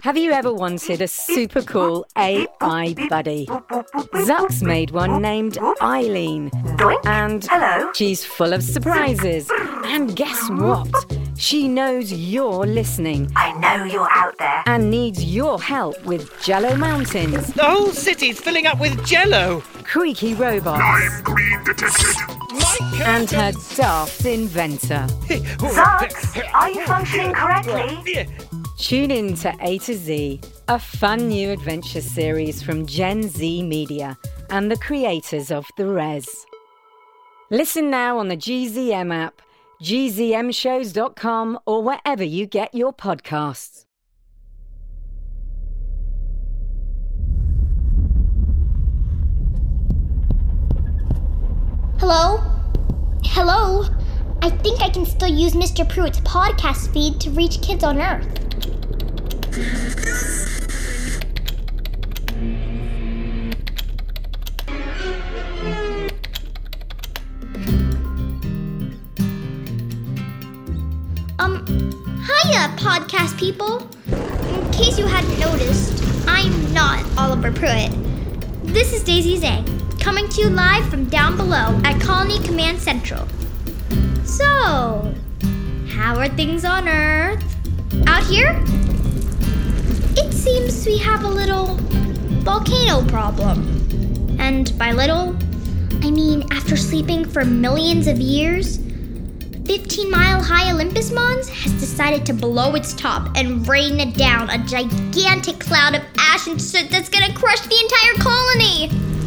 Have you ever wanted a super cool AI buddy? Zuck's made one named Eileen. And she's full of surprises. And guess what? She knows you're listening. I know you're out there. And needs your help with Jello Mountains. The whole city's filling up with Jello. Creaky robots. Lime green detected. And her daft inventor. Zucks, are you functioning correctly? Tune in to A to Z, a fun new adventure series from Gen Z Media and the creators of The Res. Listen now on the GZM app, gzmshows.com, or wherever you get your podcasts. Hello? Hello? I think I can still use Mr. Pruitt's podcast feed to reach kids on Earth. Hiya, podcast people. In case you hadn't noticed, I'm not Oliver Pruitt. This is Daisy Zhang, coming to you live from down below at Colony Command Central. So, how are things on Earth? Out here? It seems we have a little volcano problem. And by little, I mean after sleeping for millions of years, 15-mile-high Olympus Mons has decided to blow its top and rain down a gigantic cloud of ash and soot that's gonna crush the entire colony!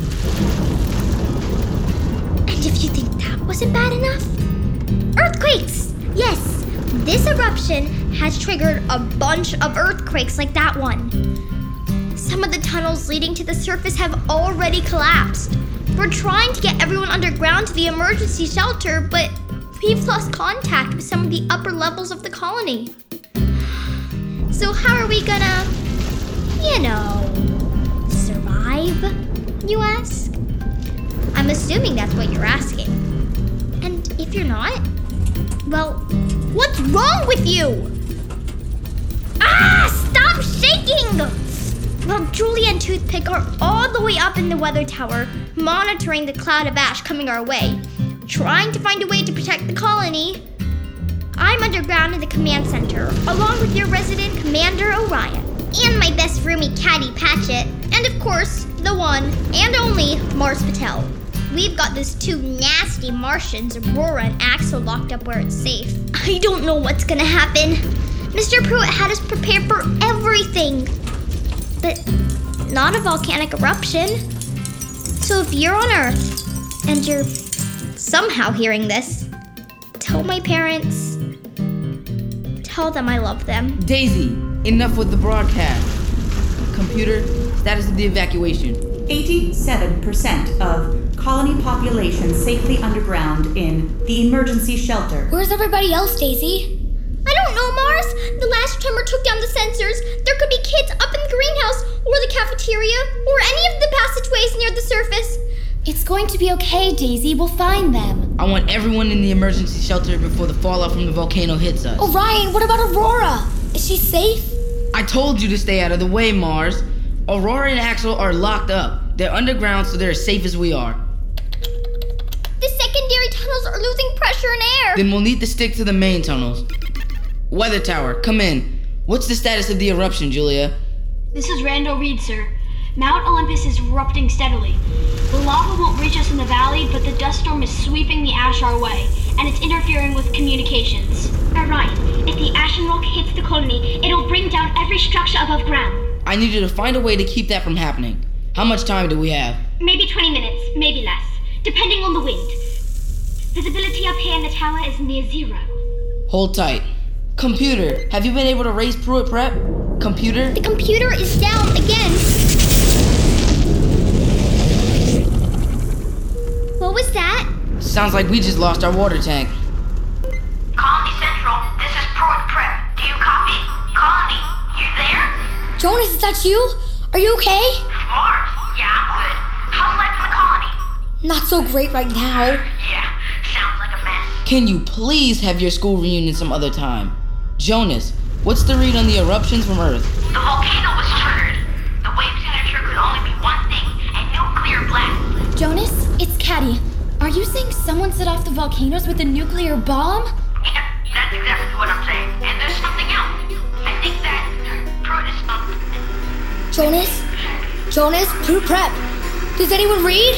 And if you think that wasn't bad enough, earthquakes! Yes, this eruption has triggered a bunch of earthquakes like that one. Some of the tunnels leading to the surface have already collapsed. We're trying to get everyone underground to the emergency shelter, but we've lost contact with some of the upper levels of the colony. So how are we gonna, survive, you ask? I'm assuming that's what you're asking. And if you're not, well, what's wrong with you? Stop shaking! Well, Julia and Toothpick are all the way up in the weather tower, monitoring the cloud of ash coming our way, trying to find a way to protect the colony. I'm underground in the command center, along with your resident Commander Orion, and my best roomie Caddy Patchett, and of course, the one and only Mars Patel. We've got those two nasty Martians, Aurora and Axel, locked up where it's safe. I don't know what's gonna happen. Mr. Pruitt had us prepared for everything, but not a volcanic eruption. So if you're on Earth, and you're somehow hearing this, tell my parents. Tell them I love them. Daisy, enough with the broadcast. Computer, status of the evacuation. 87% of colony population safely underground in the emergency shelter. Where's everybody else, Daisy? I don't know, Mars. The last tremor took down the sensors. There could be kids up in the greenhouse, or the cafeteria, or any of the passageways near the surface. It's going to be okay, Daisy. We'll find them. I want everyone in the emergency shelter before the fallout from the volcano hits us. Orion, what about Aurora? Is she safe? I told you to stay out of the way, Mars. Aurora and Axel are locked up. They're underground, so they're as safe as we are. The secondary tunnels are losing pressure and air. Then we'll need to stick to the main tunnels. Weather tower, come in. What's the status of the eruption, Julia? This is Randall Reed, sir. Mount Olympus is erupting steadily. The lava won't reach us in the valley, but the dust storm is sweeping the ash our way, and it's interfering with communications. Alright, if the ash and rock hits the colony, it'll bring down every structure above ground. I need you to find a way to keep that from happening. How much time do we have? Maybe 20 minutes, maybe less, depending on the wind. Visibility up here in the tower is near zero. Hold tight. Computer, have you been able to raise Pruitt Prep? Computer? The computer is down again. What was that? Sounds like we just lost our water tank. Colony Central, this is Pruitt Prep. Do you copy? Colony, you there? Jonas, is that you? Are you okay? Mars, yeah, I'm good. How's life in the colony? Not so great right now. Yeah, sounds like a mess. Can you please have your school reunion some other time? Jonas, What's the read on the eruptions from Earth? The volcano was triggered. The wave signature could only be one thing, a nuclear blast. Jonas, it's Caddy. Are you saying someone set off the volcanoes with a nuclear bomb? Yeah, that's exactly what I'm saying. And there's something else. I think that Pruitt is Jonas, Pruitt prep. Does anyone read?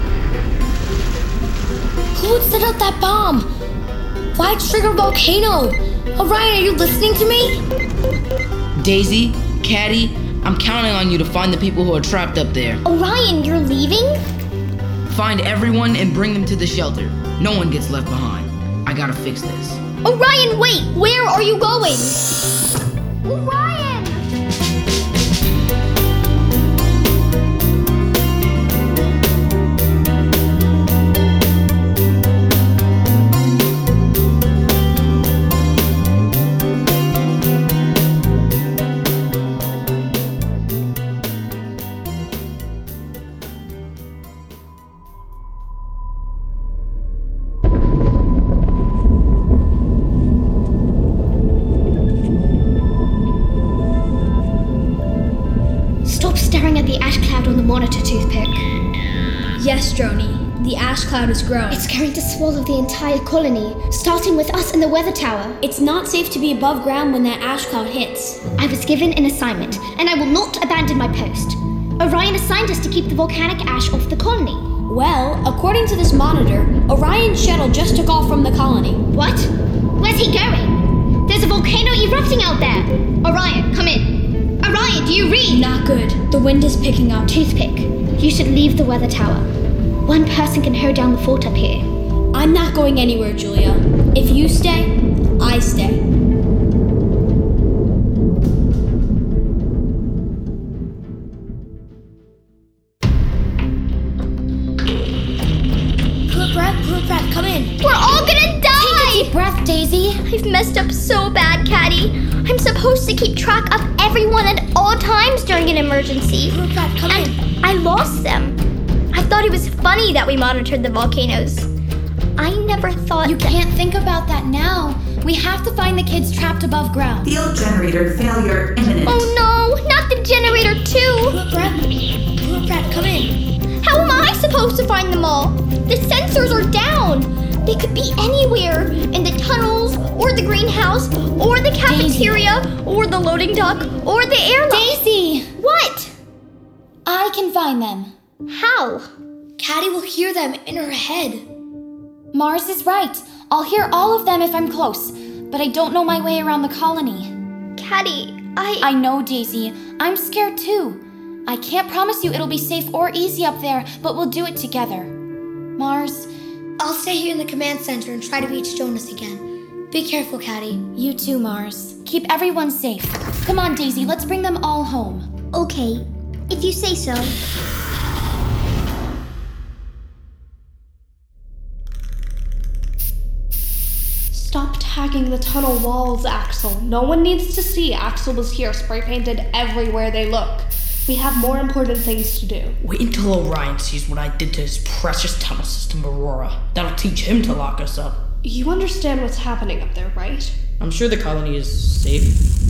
Who would set out that bomb? Why trigger volcano? Orion, are you listening to me? Daisy, Caddy, I'm counting on you to find the people who are trapped up there. Orion, you're leaving? Find everyone and bring them to the shelter. No one gets left behind. I gotta fix this. Orion, wait! Where are you going? Orion! Monitor toothpick. Yes, Droney. The ash cloud is growing. It's going to swallow the entire colony, starting with us in the weather tower. It's not safe to be above ground when that ash cloud hits. I was given an assignment, and I will not abandon my post. Orion assigned us to keep the volcanic ash off the colony. Well, according to this monitor, Orion's shuttle just took off from the colony. What? Where's he going? There's a volcano erupting out there. Orion, come in. Orion, do you read? Not good. The wind is picking up. Toothpick, you should leave the weather tower. One person can hold down the fort up here. I'm not going anywhere, Julia. If you stay, I stay. Brett, come in. We're all gonna die! Take a deep breath, Daisy. I've messed up so bad, Caddy. I'm supposed to keep track of everyone at all times during an emergency. Brett, come in. I lost them. I thought it was funny that we monitored the volcanoes. I never thought You can't think about that now. We have to find the kids trapped above ground. Field generator failure imminent. Oh no, not the generator too! Brett, come in. How am I supposed to find them all? The sensors are down. They could be anywhere. In the tunnels, or the greenhouse, or the cafeteria, or the loading dock, or the airlock. Daisy! What? I can find them. How? Caddy will hear them in her head. Mars is right. I'll hear all of them if I'm close, but I don't know my way around the colony. Caddy, I know, Daisy. I'm scared too. I can't promise you it'll be safe or easy up there, but we'll do it together. Mars, I'll stay here in the command center and try to reach Jonas again. Be careful, Caddy. You too, Mars. Keep everyone safe. Come on, Daisy, let's bring them all home. Okay, if you say so. Stop tagging the tunnel walls, Axel. No one needs to see Axel was here, spray painted everywhere they look. We have more important things to do. Wait until Orion sees what I did to his precious tunnel system, Aurora. That'll teach him to lock us up. You understand what's happening up there, right? I'm sure the colony is safe.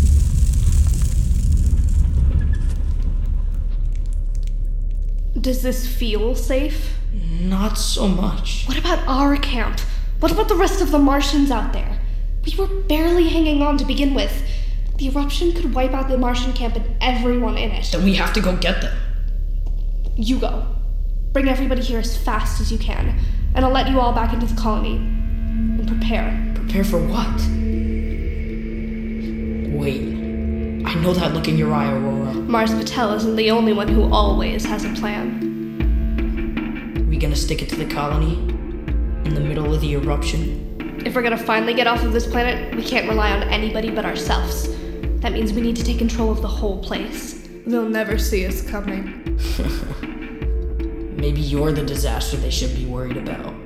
Does this feel safe? Not so much. What about our camp? What about the rest of the Martians out there? We were barely hanging on to begin with. The eruption could wipe out the Martian camp and everyone in it. Then we have to go get them. You go. Bring everybody here as fast as you can, and I'll let you all back into the colony. And prepare. Prepare for what? Wait. I know that look in your eye, Aurora. Mars Patel isn't the only one who always has a plan. We gonna stick it to the colony? In the middle of the eruption? If we're gonna finally get off of this planet, we can't rely on anybody but ourselves. That means we need to take control of the whole place. They'll never see us coming. Maybe you're the disaster they should be worried about.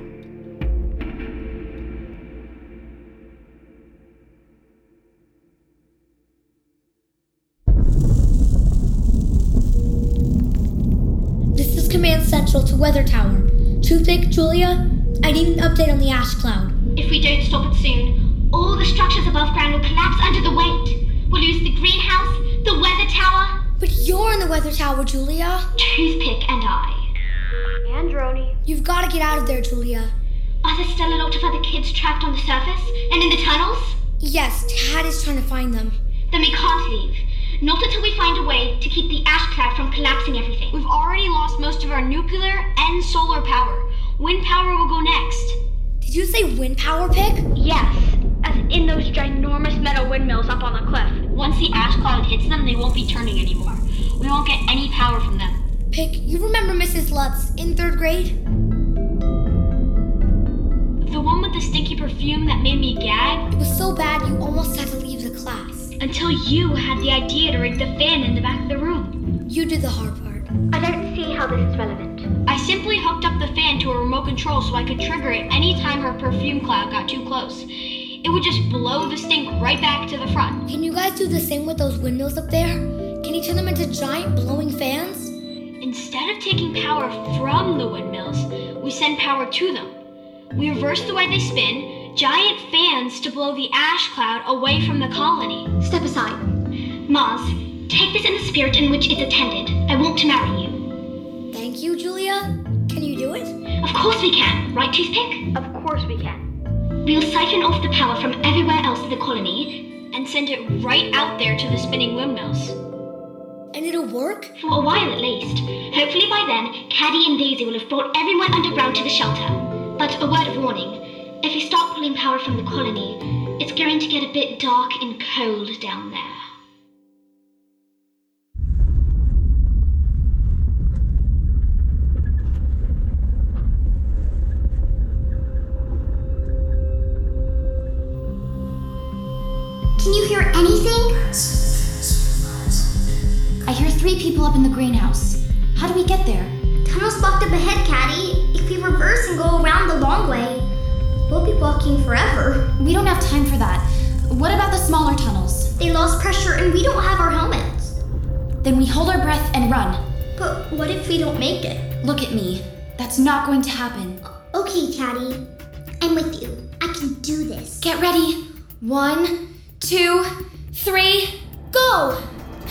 This is Command Central to Weather Tower. Toothpick, Julia, I need an update on the ash cloud. If we don't stop it soon, all the structures above ground will collapse under the weight. We'll lose the greenhouse, the weather tower. But you're in the weather tower, Julia. Toothpick and I. And Roni. You've got to get out of there, Julia. Are there still a lot of other kids trapped on the surface and in the tunnels? Yes, Tad is trying to find them. Then we can't leave. Not until we find a way to keep the ash cloud from collapsing everything. We've already lost most of our nuclear and solar power. Wind power will go next. Did you say wind power, Pick? Yes, as in those ginormous metal windmills up on the cliff. Once the ash cloud hits them, they won't be turning anymore. We won't get any power from them. Pick, you remember Mrs. Lutz in 3rd grade? The one with the stinky perfume that made me gag? It was so bad you almost had to leave the class. Until you had the idea to rig the fan in the back of the room. You did the hard part. I don't see how this is relevant. I simply hooked up the fan to a remote control so I could trigger it anytime her perfume cloud got too close. It would just blow the stink right back to the front. Can you guys do the same with those windmills up there? Can you turn them into giant blowing fans? Instead of taking power from the windmills, we send power to them. We reverse the way they spin, giant fans to blow the ash cloud away from the colony. Step aside. Mars, take this in the spirit in which it's intended. I want to marry you. Thank you, Julia. Can you do it? Of course we can, right, Toothpick? Of course we can. We'll siphon off the power from everywhere else in the colony and send it right out there to the spinning windmills. And it'll work? For a while at least. Hopefully by then, Caddy and Daisy will have brought everyone underground to the shelter. But a word of warning, if you start pulling power from the colony, it's going to get a bit dark and cold down there. Can you hear anything? I hear 3 people up in the greenhouse. How do we get there? Tunnel's blocked up ahead, Caddy. If we reverse and go around the long way, we'll be walking forever. We don't have time for that. What about the smaller tunnels? They lost pressure and we don't have our helmets. Then we hold our breath and run. But what if we don't make it? Look at me. That's not going to happen. Okay, Caddy. I'm with you. I can do this. Get ready. 1, 2, 3, go!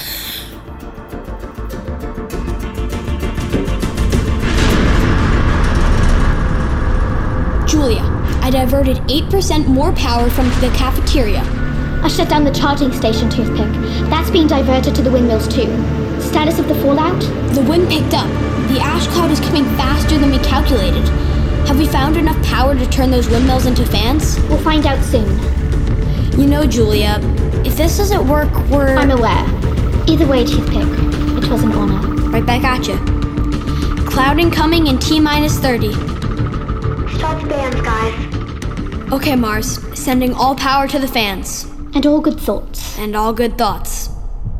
Julia, I diverted 8% more power from the cafeteria. I shut down the charging station, Toothpick. That's being diverted to the windmills too. Status of the fallout? The wind picked up. The ash cloud is coming faster than we calculated. Have we found enough power to turn those windmills into fans? We'll find out soon. You know, Julia, if this doesn't work, I'm aware. Either way, Toothpick, it was an honor. Right back at you. Cloud incoming in T-minus 30. Start the fans, guys. Okay, Mars. Sending all power to the fans. And all good thoughts. And all good thoughts.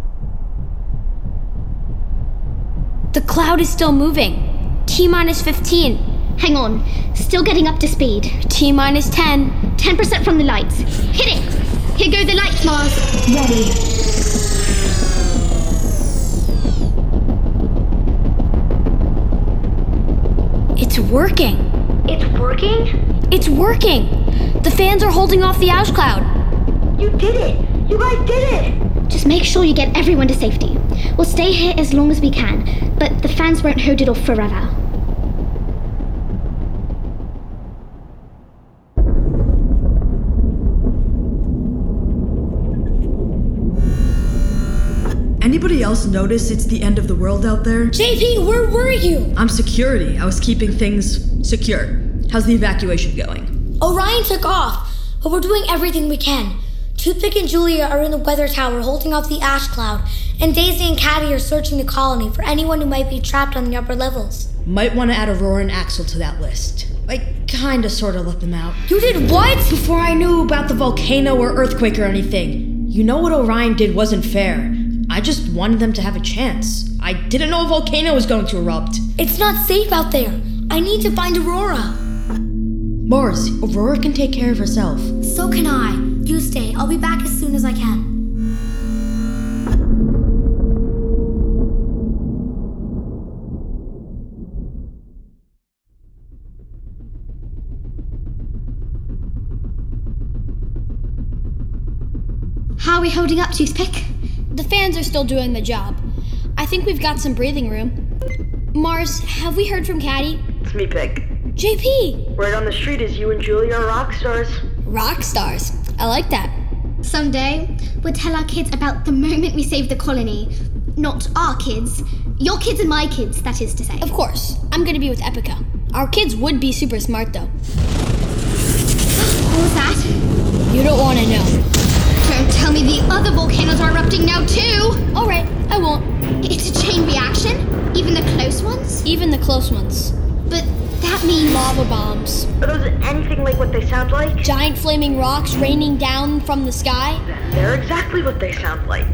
The cloud is still moving. T-minus 15. Hang on. Still getting up to speed. T-minus 10. 10% from the lights. Hit it! Here go the lights, Mars. Ready. It's working. It's working? It's working! The fans are holding off the ash cloud. You did it! You guys did it! Just make sure you get everyone to safety. We'll stay here as long as we can, but the fans won't hold it off forever. Anybody else notice it's the end of the world out there? JP, where were you? I'm security. I was keeping things secure. How's the evacuation going? Orion took off, but we're doing everything we can. Toothpick and Julia are in the weather tower holding off the ash cloud, and Daisy and Caddy are searching the colony for anyone who might be trapped on the upper levels. Might want to add Aurora and Axel to that list. I kinda sorta let them out. You did what? Before I knew about the volcano or earthquake or anything. You know what Orion did wasn't fair. I just wanted them to have a chance. I didn't know a volcano was going to erupt. It's not safe out there. I need to find Aurora. Mars, Aurora can take care of herself. So can I. You stay. I'll be back as soon as I can. How are we we holding up, Toothpick? The fans are still doing the job. I think we've got some breathing room. Mars, have we heard from Caddy? It's me, Pig. JP! Right on the street is you and Julia are rock stars. Rock stars. I like that. Someday, we'll tell our kids about the moment we saved the colony. Not our kids. Your kids and my kids, that is to say. Of course. I'm gonna be with Epica. Our kids would be super smart, though. What was that? You don't want to know. Don't tell me the other volcanoes are erupting now, too! Alright, I won't. It's a chain reaction? Even the close ones? Even the close ones. But that means... lava bombs. Are those anything like what they sound like? Giant flaming rocks raining down from the sky? They're exactly what they sound like.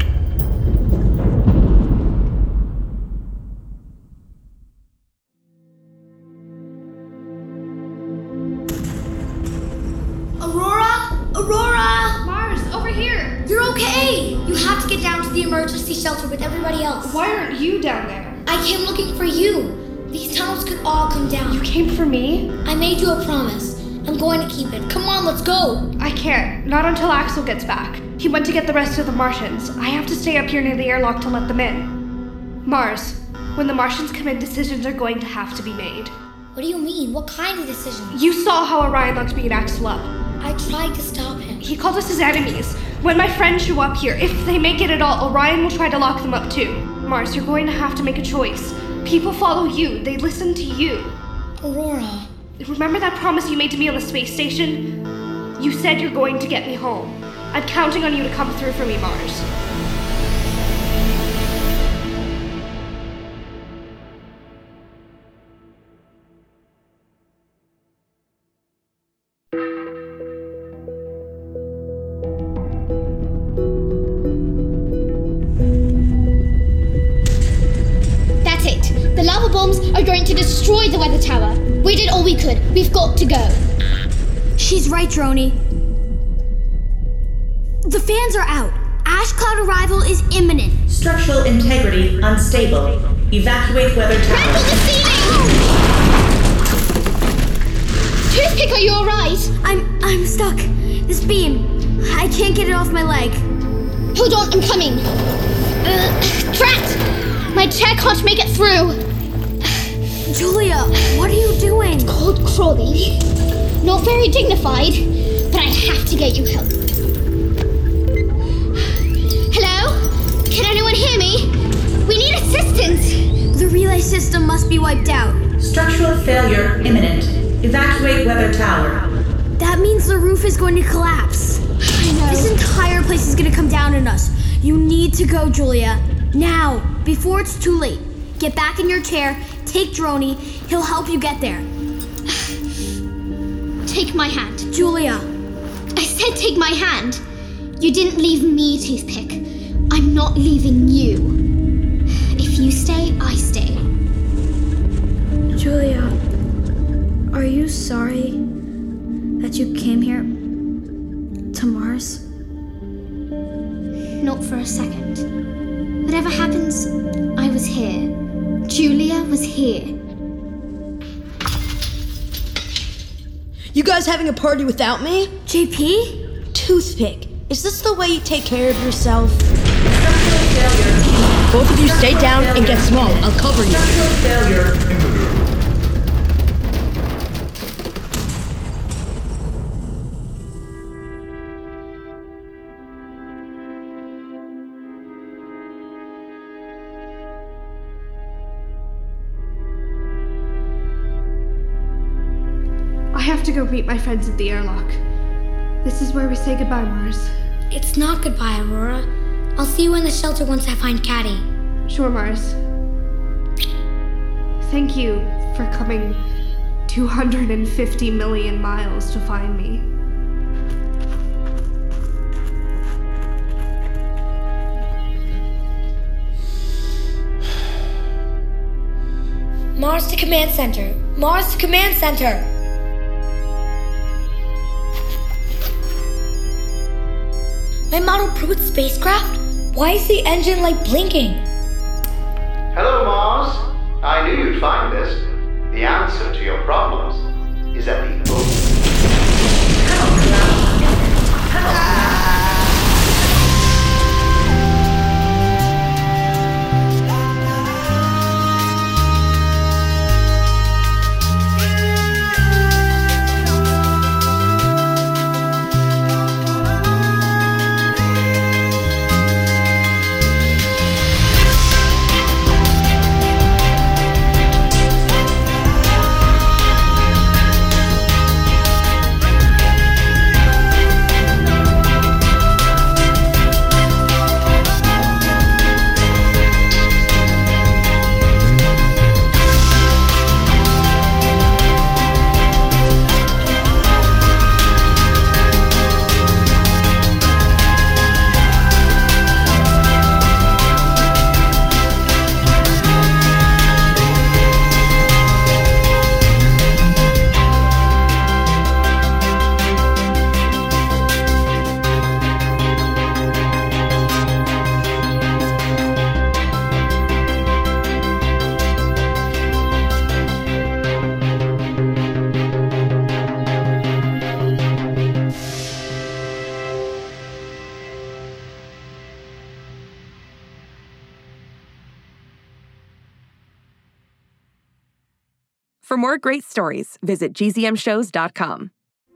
Aurora! Mars, over here! You're okay! You have to get down to the emergency shelter with everybody else. Why aren't you down there? I came looking for you. These tunnels could all come down. You came for me? I made you a promise. I'm going to keep it. Come on, let's go! I can't. Not until Axel gets back. He went to get the rest of the Martians. I have to stay up here near the airlock to let them in. Mars, when the Martians come in, decisions are going to have to be made. What do you mean? What kind of decisions? You saw how Orion locked me and Axel up. I tried to stop him. He called us his enemies. When my friends show up here, if they make it at all, Orion will try to lock them up too. Mars, you're going to have to make a choice. People follow you. They listen to you. Aurora. Remember that promise you made to me on the space station? You said you're going to get me home. I'm counting on you to come through for me, Mars. The lava bombs are going to destroy the weather tower. We did all we could. We've got to go. She's right, Droney. The fans are out. Ash cloud arrival is imminent. Structural integrity unstable. Evacuate weather tower. Grapple the ceiling! Toothpick, are you alright? I'm stuck. This beam. I can't get it off my leg. Hold on, I'm coming. Trapped! My chair can't make it through. Julia, what are you doing? It's called crawling. Not very dignified, but I have to get you help. Hello? Can anyone hear me? We need assistance. The relay system must be wiped out. Structural failure imminent. Evacuate weather tower. That means the roof is going to collapse. I know. This entire place is going to come down on us. You need to go, Julia. Now, before it's too late. Get back in your chair, take Droney, he'll help you get there. Take my hand. Julia. I said take my hand. You didn't leave me, Toothpick. I'm not leaving you. If you stay, I stay. Julia, are you sorry that you came here to Mars? Not for a second. Whatever happens, I was here. Julia was here. You guys having a party without me? JP? Toothpick, is this the way you take care of yourself? Both of you stay down and get small. I'll cover you. I have to go meet my friends at the airlock. This is where we say goodbye, Mars. It's not goodbye, Aurora. I'll see you in the shelter once I find Caddy. Sure, Mars. Thank you for coming 250 million miles to find me. Mars to command center. Mars to command center. My model Pruitt spacecraft? Why is the engine light blinking? Hello, Mars. I knew you'd find this. The answer to your problems is at the ocean. For more great stories, visit gzmshows.com.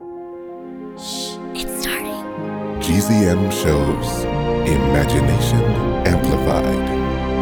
It's starting. GZM Shows. Imagination Amplified.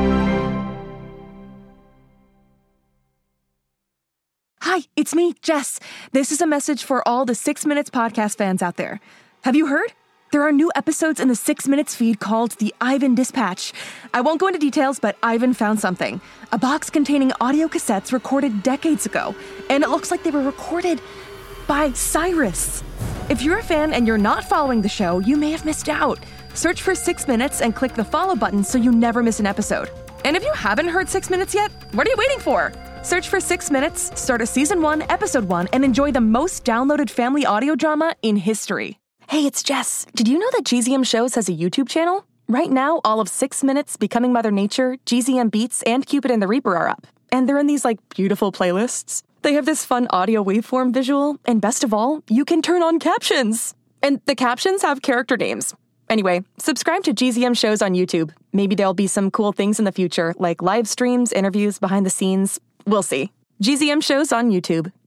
Hi, it's me, Jess. This is a message for all the 6 Minutes podcast fans out there. Have you heard? There are new episodes in the 6 Minutes feed called the Ivan Dispatch. I won't go into details, but Ivan found something. A box containing audio cassettes recorded decades ago, and it looks like they were recorded by Cyrus. If you're a fan and you're not following the show, you may have missed out. Search for 6 Minutes and click the follow button so you never miss an episode. And if you haven't heard 6 Minutes yet, what are you waiting for? Search for 6 Minutes, start a Season 1, Episode 1, and enjoy the most downloaded family audio drama in history. Hey, it's Jess. Did you know that GZM Shows has a YouTube channel? Right now, all of 6 Minutes, Becoming Mother Nature, GZM Beats, and Cupid and the Reaper are up. And they're in these, beautiful playlists. They have this fun audio waveform visual, and best of all, you can turn on captions. And the captions have character names. Anyway, subscribe to GZM Shows on YouTube. Maybe there'll be some cool things in the future, like live streams, interviews, behind the scenes. We'll see. GZM Shows on YouTube.